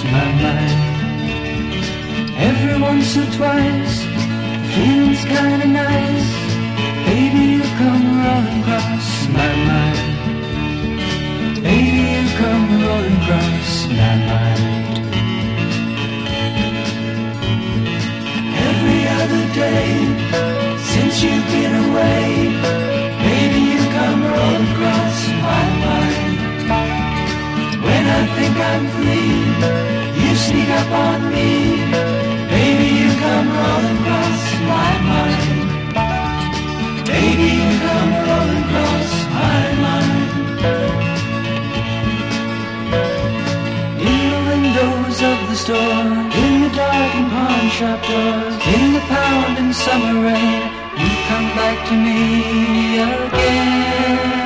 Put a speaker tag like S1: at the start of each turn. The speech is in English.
S1: my mind. Every once or twice, feeling's kinda nice. Baby, you come rolling across my mind. Baby, you come rolling across my mind. Every other day, since you've been away, baby, you come rolling across my mind. When I think I'm free, you sneak up on me. Baby, you come rolling across my mind. Baby, you come rolling across my mind. In the windows of the store, in the darkened pawn shop doors, in the pounding summer rain, you come back to me again.